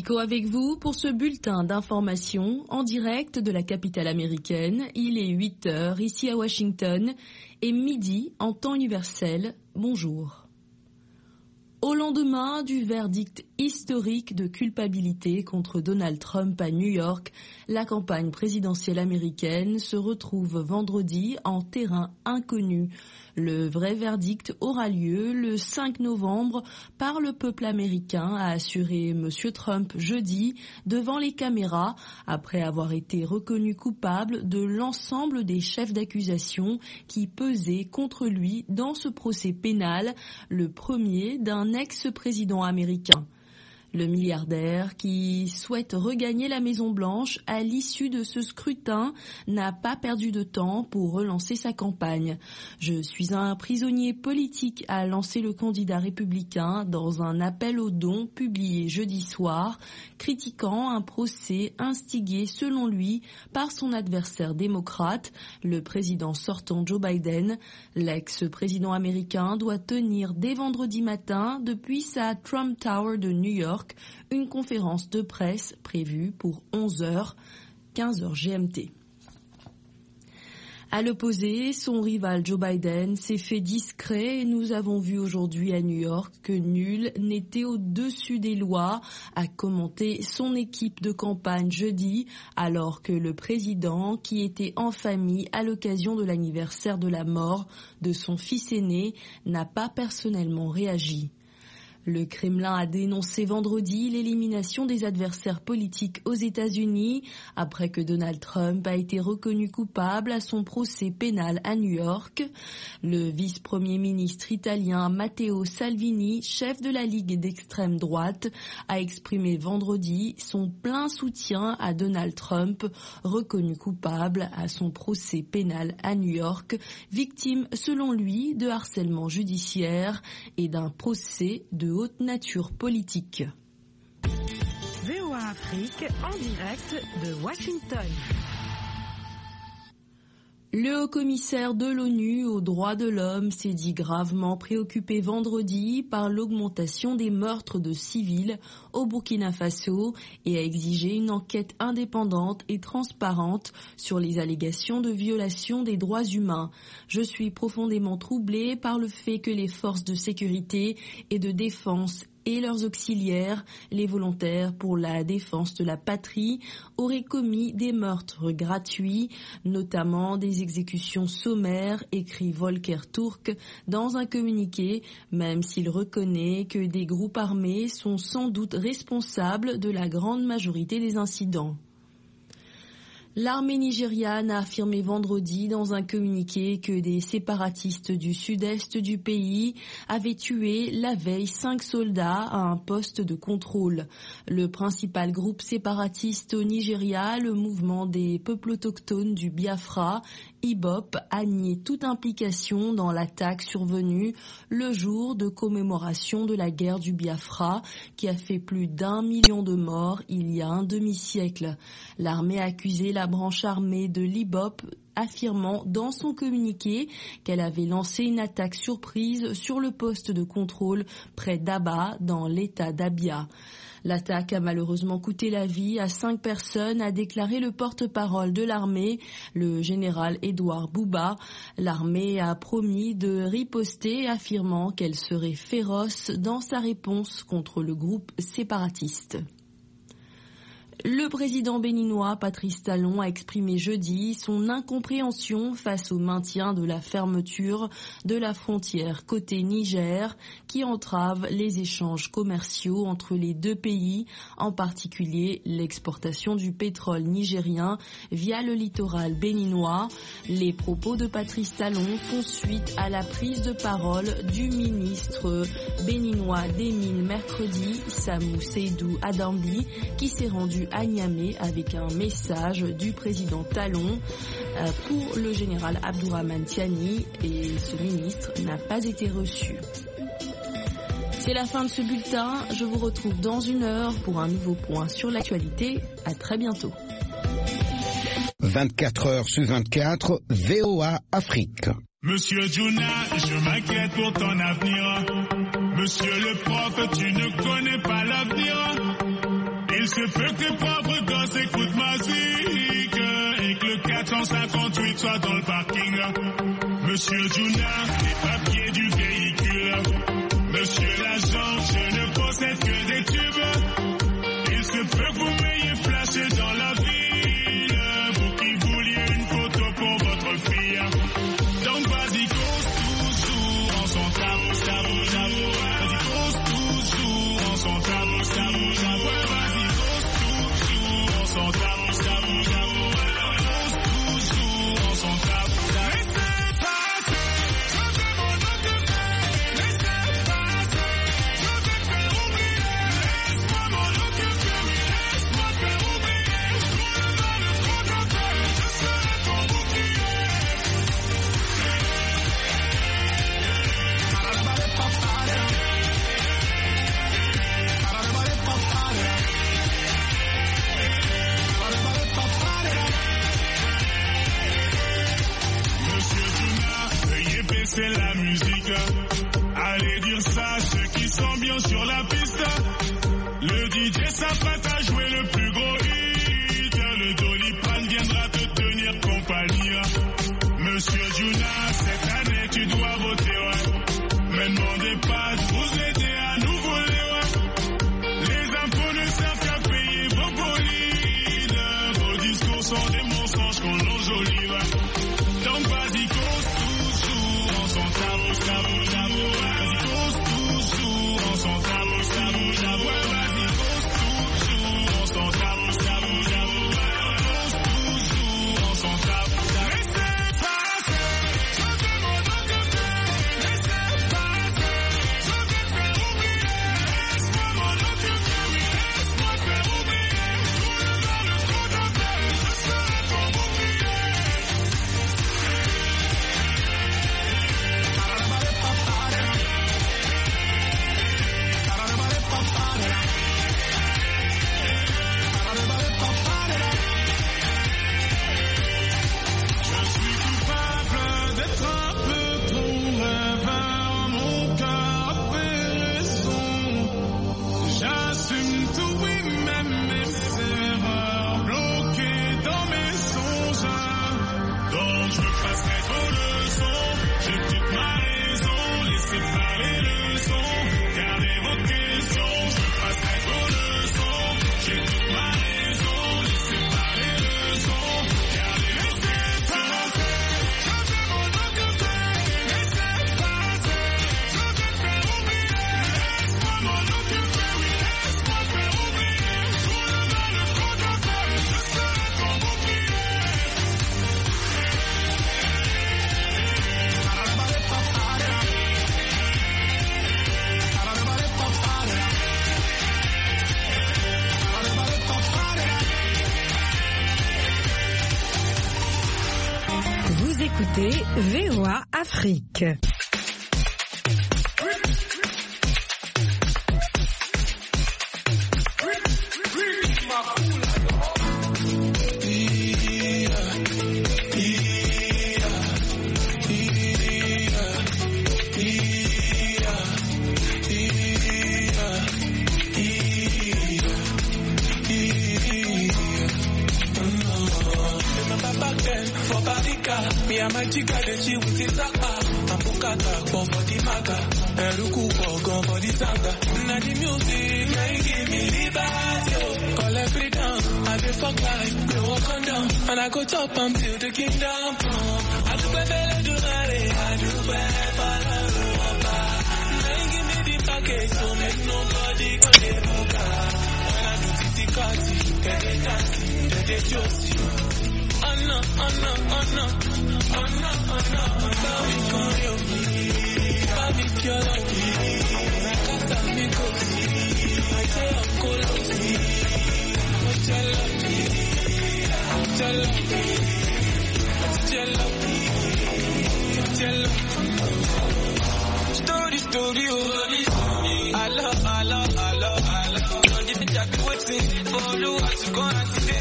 Nico avec vous pour ce bulletin d'information en direct de la capitale américaine. Il est 8h ici à Washington et midi en temps universel. Bonjour. Au lendemain du verdict historique de culpabilité contre Donald Trump à New York, la campagne présidentielle américaine se retrouve vendredi en terrain inconnu. Le vrai verdict aura lieu le 5 novembre par le peuple américain, a assuré M. Trump jeudi devant les caméras, après avoir été reconnu coupable de l'ensemble des chefs d'accusation qui pesaient contre lui dans ce procès pénal, le premier d'un ex-président américain. Le milliardaire qui souhaite regagner la Maison-Blanche à l'issue de ce scrutin n'a pas perdu de temps pour relancer sa campagne. Je suis un prisonnier politique, a lancé le candidat républicain dans un appel aux dons publié jeudi soir, critiquant un procès instigé selon lui par son adversaire démocrate, le président sortant Joe Biden. L'ex-président américain doit tenir dès vendredi matin depuis sa Trump Tower de New York une conférence de presse prévue pour 11h, 15h GMT. À l'opposé, son rival Joe Biden s'est fait discret et nous avons vu aujourd'hui à New York que nul n'était au-dessus des lois, a commenté son équipe de campagne jeudi, alors que le président, qui était en famille à l'occasion de l'anniversaire de la mort de son fils aîné, n'a pas personnellement réagi. Le Kremlin a dénoncé vendredi l'élimination des adversaires politiques aux États-Unis après que Donald Trump a été reconnu coupable à son procès pénal à New York. Le vice-premier ministre italien Matteo Salvini, chef de la Ligue d'extrême droite, a exprimé vendredi son plein soutien à Donald Trump, reconnu coupable à son procès pénal à New York, victime selon lui de harcèlement judiciaire et d'un procès de haute nature politique. VOA Afrique en direct de Washington. Le haut-commissaire de l'ONU aux droits de l'homme s'est dit gravement préoccupé vendredi par l'augmentation des meurtres de civils au Burkina Faso et a exigé une enquête indépendante et transparente sur les allégations de violation des droits humains. Je suis profondément troublé par le fait que les forces de sécurité et de défense et leurs auxiliaires, les volontaires pour la défense de la patrie, auraient commis des meurtres gratuits, notamment des exécutions sommaires, écrit Volker Turk dans un communiqué, même s'il reconnaît que des groupes armés sont sans doute responsables de la grande majorité des incidents. L'armée nigériane a affirmé vendredi dans un communiqué que des séparatistes du sud-est du pays avaient tué la veille 5 soldats à un poste de contrôle. Le principal groupe séparatiste au Nigeria, le mouvement des peuples autochtones du Biafra, IBOP, a nié toute implication dans l'attaque survenue le jour de commémoration de la guerre du Biafra qui a fait plus d'1 million de morts il y a un demi-siècle. L'armée a accusé la branche armée de l'IBOP, affirmant dans son communiqué qu'elle avait lancé une attaque surprise sur le poste de contrôle près d'Aba, dans l'état d'Abia. L'attaque a malheureusement coûté la vie à 5 personnes, a déclaré le porte-parole de l'armée, le général Edouard Bouba. L'armée a promis de riposter, affirmant qu'elle serait féroce dans sa réponse contre le groupe séparatiste. Le président béninois Patrice Talon a exprimé jeudi son incompréhension face au maintien de la fermeture de la frontière côté Niger qui entrave les échanges commerciaux entre les deux pays, en particulier l'exportation du pétrole nigérien via le littoral béninois. Les propos de Patrice Talon font suite à la prise de parole du ministre béninois des Mines mercredi, Samou Seydou Adambi, qui s'est rendu à Niamey avec un message du président Talon pour le général Abdourahmane Tiani, et ce ministre n'a pas été reçu. C'est la fin de ce bulletin. Je vous retrouve dans 1 heure pour un nouveau point sur l'actualité. À très bientôt. 24 heures sur 24, VOA Afrique. Monsieur Juna, je m'inquiète pour ton avenir. Monsieur le prof, tu ne connais pas l'avenir. Il Il se peut que tes propres gosses écoutent ma musique et que le 458 soit dans le parking. Monsieur Juna, les papiers du véhicule. Monsieur l'agent, je ne possède que des tubes. Il se peut que vous m'ayez flashé dans la ville, vous qui vouliez une photo pour votre fille. Donc vas-y, cause toujours en son tabou, tabou, tabou. Vas-y, cause toujours en son tabou, tabou, tabou. Vas-y, cause toujours en son tabou, tabou, tabou. Cause toujours en son tabou, tabou. Laissez passer, je demande à te faire. Laissez passer, je vais te faire oublier. Laisse-moi m'en occuper, oui, laisse-moi te faire oublier. Tout le mal, trop de peine, je serai ton bouclier. Monsieur Juna, veuillez baisser la musique. Allez dire ça à ceux qui sont bien sur la piste. Le DJ s'apprête à jouer le plus gros hit. Le Doliprane viendra te tenir compagnie. Monsieur Juna, cette année tu dois voter, ouais. Me demandez pas de vous aider à nous voler, ouais. Les impôts ne servent qu'à payer vos bolides. Vos discours sont des mensonges qu'on enjolive. Donc vas-y, cause toujours en son tabou, tabou, tabou. Vas-y, cause toujours en son tabou, tabou, tabou. Vas-y, cause toujours en son tabou, tabou, tabou. Cause toujours en son tabou, tabou. Laissez passer, je demande à te faire. Laissez passer, je vais te faire oublier. Laisse-moi m'en occuper, oui, laisse-moi te faire oublier. Tout le mal, trop de peine, je serai ton bouclier. Je suis coupable d'être un peu ton rêveur, mon cœur a fait raison. J'assume tout, oui, même mes erreurs, bloquées dans mes songes. Donc je me passerai vos leçons, j'ai toute ma raison, laissez parler le son, gardez vos questions. Je me passerai vos leçons, j'ai toute ma raison, laissez parler le son, gardez vos questions. Je demande à te faire, laissez passer, je vais te faire oublier. Laisse-moi m'en occuper, oui, laisse-moi te faire oublier. Tout le mal, trop de peine, je serai ton bouclier. Vous écoutez VOA Afrique. Remember back then for Barika, me and my chica the chill with his Apukata, for the maga, Eruku for for the saga. Now the music, now you give me liberty. Call every down, I dey fuck life, go walk on down, and I go top until the kingdom come. I do better do I do better now you give me the package, so make nobody go dey book. When I do the party, get the taxi, get the josie. Oh no, oh no, oh no, oh no, oh no, oh no, we call you Baby, you're lucky. Nakata me go see. I say Uncle Lucy. What's your lucky? What's your lucky? What's your lucky? What's your lucky? Story, oh. I love. Don't you think I be waiting for you? I should go and